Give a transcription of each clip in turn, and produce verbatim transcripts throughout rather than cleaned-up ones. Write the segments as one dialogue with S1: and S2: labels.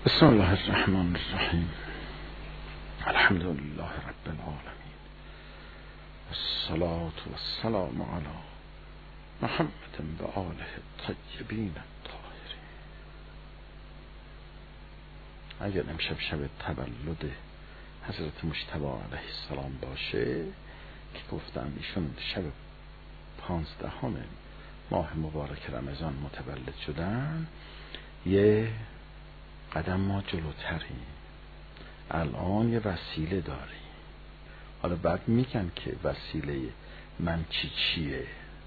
S1: بسم الله الرحمن الرحیم. الحمد لله رب العالمین، الصلاة والسلام علی محمد و آله الطیبین الطاهرین. اگر امشب شب تولد حضرت مجتبی علیه السلام باشه که گفتم ایشون شب پانزدهم ماه مبارک رمضان متولد شدن، یه قدم ما جلوتریم. الان یه وسیله داریم. حالا بعد میگن که وسیله من چی چیه.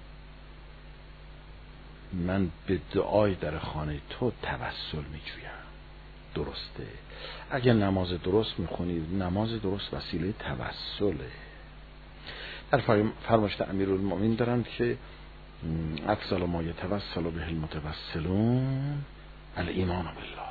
S1: من به دعای در خانه تو توسل میجویم. درسته؟ اگه نماز درست میخونی، نماز درست وسیله توسله. در فرمایشات امیرالمومنین دارن که افضل ما یتوسل به المتوسلون الایمان بالله.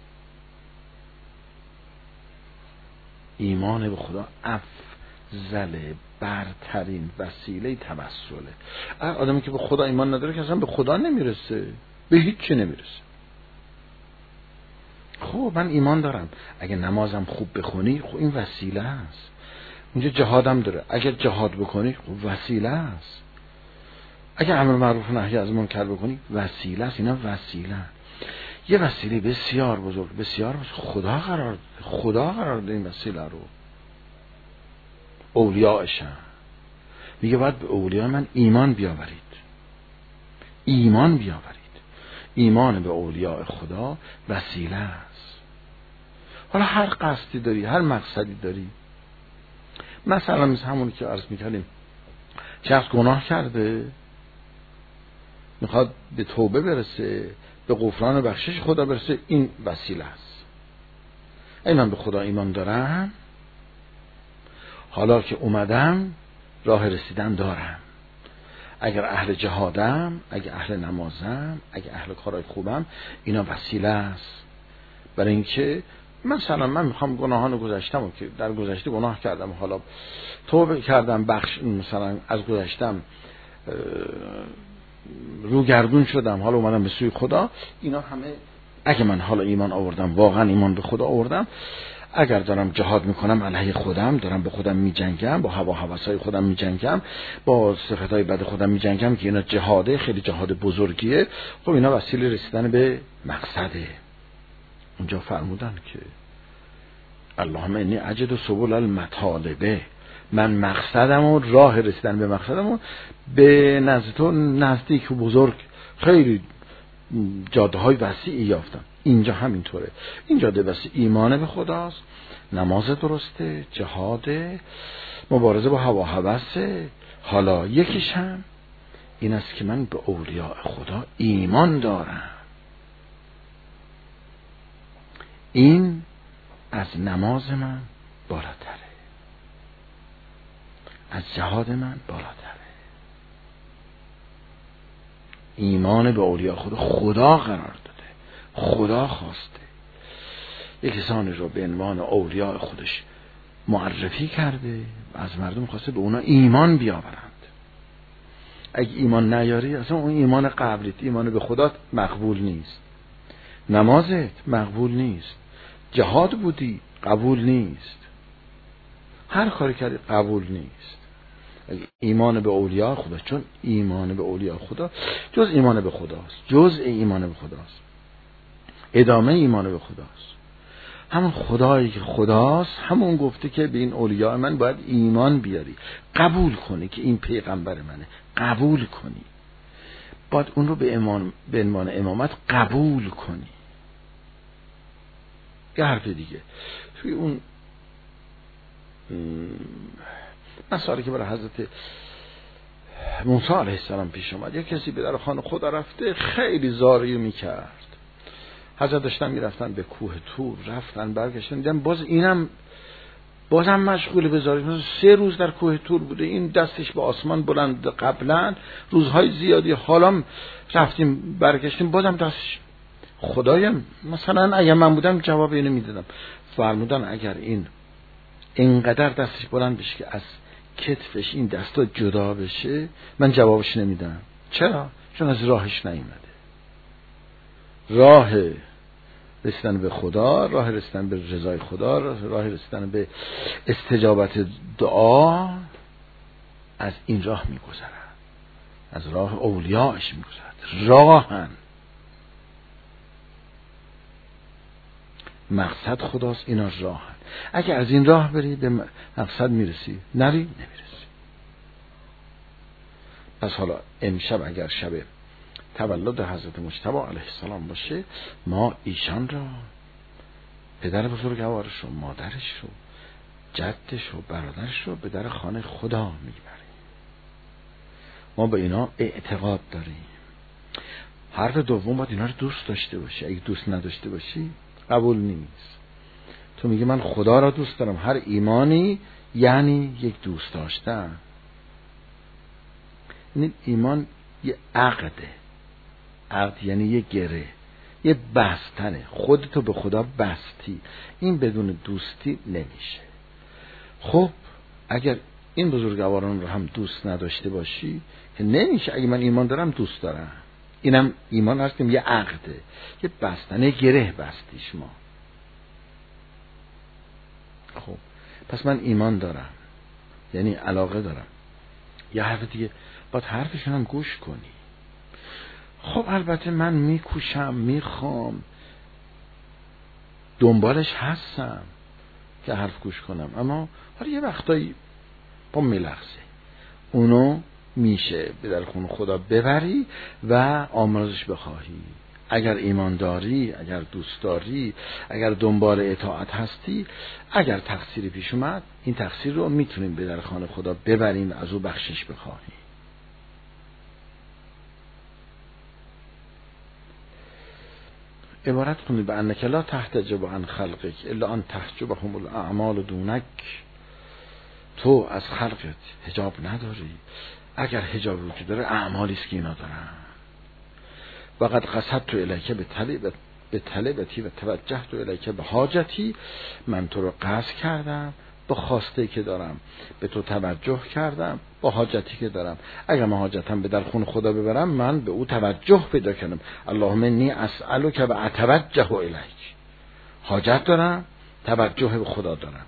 S1: ایمان به خدا افضل برترین وسیله توسله. آدمی که به خدا ایمان نداره که اصلا به خدا نمیرسه، به هیچ چی نمیرسه. خب من ایمان دارم، اگه نمازم خوب بخونی خب این وسیله است. اونجا جهادم داره، اگه جهاد بکنی خب وسیله است. اگه امر معروف و نهی از منکر بکنی وسیله است. اینا وسیله است. یه وسیله بسیار بزرگ، بسیار بزرگ خدا قرار ده. خدا قرار ده این وسیله رو. اولیاءشن میگه باید به اولیاء من ایمان بیاورید. ایمان بیاورید. ایمان به اولیاء خدا وسیله است. حالا هر قصدی داری، هر مقصدی داری. مثلا مثل همونی که عرض میکردیم، شخص گناه کرده، میخواد به توبه برسه، به غفران و بخشش خدا برسه، این وسیله است. ای من به خدا ایمان دارم، حالا که اومدم راه رسیدن دارم. اگر اهل جهادم، اگر اهل نمازم، اگر اهل کارهای خوبم، اینا وسیله است. برای اینکه مثلا من میخوام گناهان گذشتم که در گذشته گناه کردم، حالا توبه کردم، بخش مثلا از گذشتم روگردون شدم، حالا اومدم به سوی خدا. اینا همه اگه من حالا ایمان آوردم، واقعا ایمان به خدا آوردم، اگر دارم جهاد میکنم علیه خودم، دارم به خودم میجنگم، با هوا هوسای خودم میجنگم، با صفتهای بد خودم میجنگم که اینا جهاده، خیلی جهاد بزرگیه، خب اینا وسیله رسیدن به مقصده. اونجا فرمودن که اللهم انی اجد سبل المطالبه، من مقصدم و راه رسیدن به مقصدم و به نزد تو نزدیک و بزرگ، خیلی جاده های وسیعی یافتم. اینجا همینطوره. این جاده وسیع ایمان به خداست، نماز درسته، جهاد، مبارزه با هوا هوسه. حالا یکیش هم این است که من به اولیاء خدا ایمان دارم. این از نماز من بالاتره، از جهاد من بالاتره. ایمان به اولیاء خدا خدا قرار داده، خدا خواسته یک کسانی رو به عنوان اولیاء خودش معرفی کرده و از مردم خواسته به اونا ایمان بیاورند. اگه ایمان نیاری اصلا اون ایمان قبلیت، ایمان به خدا مقبول نیست، نمازت مقبول نیست، جهاد بودی قبول نیست، هر کاری کردی قبول نیست. ایمان به اولیاء خدا، چون ایمان به اولیاء خدا جز ایمان به خداست، جز ایمان به خداست، ادامه ایمان به خداست. همون خدایی که خداست همون گفته که به این اولیاء من باید ایمان بیاری، قبول کنی که این پیغمبر منه، قبول کنی، باید اون رو به ایمان، به عنوان امامت قبول کنی. یه حرف دیگه توی اون مسائلی که برای حضرت موسی علیه السلام پیش اومد، یک کسی به در خانه خدا رفته خیلی زاری میکرد. حضرت داشتن میرفتن به کوه طور، رفتن برگشتن دیدن باز اینم بازم مشغول به زاری. سه روز در کوه طور بوده، این دستش به آسمان بلند، قبلا روزهای زیادی، حالا رفتیم برگشتیم بازم دستش. خدایم مثلا اگر من بودم جواب اینو میدادم. فرمودن اگر این اینقدر دستش بلند بشه که از کتفش این دستا جدا بشه، من جوابش نمیدم. چرا؟ چون از راهش نیومده. راه رسیدن به خدا، راه رسیدن به رضای خدا، راه رسیدن به استجابت دعا از این راه میگذرد، از راه اولیاش میگذرد. راهن مقصد خداست، اینا راهن. اگه از این راه بری به مقصد میرسی، نری نمیرسی. پس حالا امشب اگر شب تولد حضرت مجتبی علیه السلام باشه، ما ایشان را، پدر بزرگوارش رو، مادرش رو، جدش رو، برادرش رو به در خانه خدا میبریم. ما به اینا اعتقاد داریم. حرف دوم باید اینا رو دوست داشته باشی. اگه دوست نداشته باشی قبول نیست. تو میگی من خدا را دوست دارم. هر ایمانی یعنی یک دوست داشتن. این ایمان یه عقده. عقد یعنی یه گره، یه بستنه. خودتو به خدا بستی. این بدون دوستی نمیشه. خب اگر این بزرگواران رو هم دوست نداشته باشی که نمیشه. اگه من ایمان دارم دوست دارم، اینم ایمان هستیم، یه عقده، یه بستنه، گره بستیش ما. خب پس من ایمان دارم یعنی علاقه دارم. یه حرف دیگه باید حرفشون هم گوش کنی. خب البته من میکوشم، میخوام، دنبالش هستم که حرف گوش کنم، اما حالا یه وقتایی با میلغزه. اونو میشه به در خون خدا ببری و آمرزش بخواهی. اگر ایمان داری، اگر دوست داری، اگر دنبال اطاعت هستی، اگر تقصیری پیش اومد، این تقصیر رو میتونیم به در خانه خدا ببریم و از او بخشش بخواهیم. عبارت کنید به انک لا تحتجب عن خلقک الا ان تحجبهم الاعمال دونک. تو از خلقت حجاب نداری، اگر حجاب وجود داره اعمالی است که اینا دارن. وقد قصدت الیک به طلب به طلبتی و توجهت الیک به حاجتی. من تو رو قصد کردم با خواسته که دارم، به تو توجه کردم با حاجتی که دارم. اگر من حاجتم به در خون خدا ببرم، من به او توجه پیدا کردم. اللهم انی اسألک و اتوجه الیک. حاجت دارم، توجه به خدا دارم.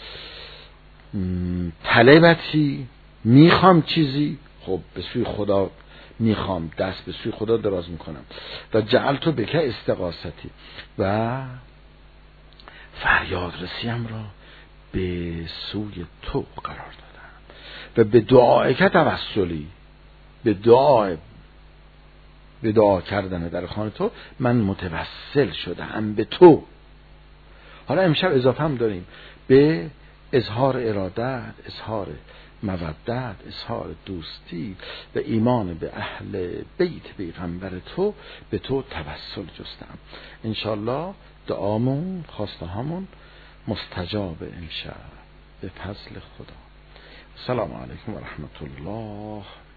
S1: طلبتی، میخوام چیزی، خب به سوی خدا میخوام، دست به سوی خدا دراز میکنم. و جعلتو بک استغاثتی، و فریاد رسیم را به سوی تو قرار دادم. و به دعای که توسلی، به دعای به دعا کردن در خانه تو من متوسل شدم به تو. حالا امشب اضافه هم داریم به اظهار ارادت، اظهار مودت، اظهار دوستی و ایمان به اهل بیت پیغمبر تو، به تو توسل جستم. انشالله دعامون، خواسته همون مستجاب امشب به فضل خدا. السلام علیکم و رحمت الله.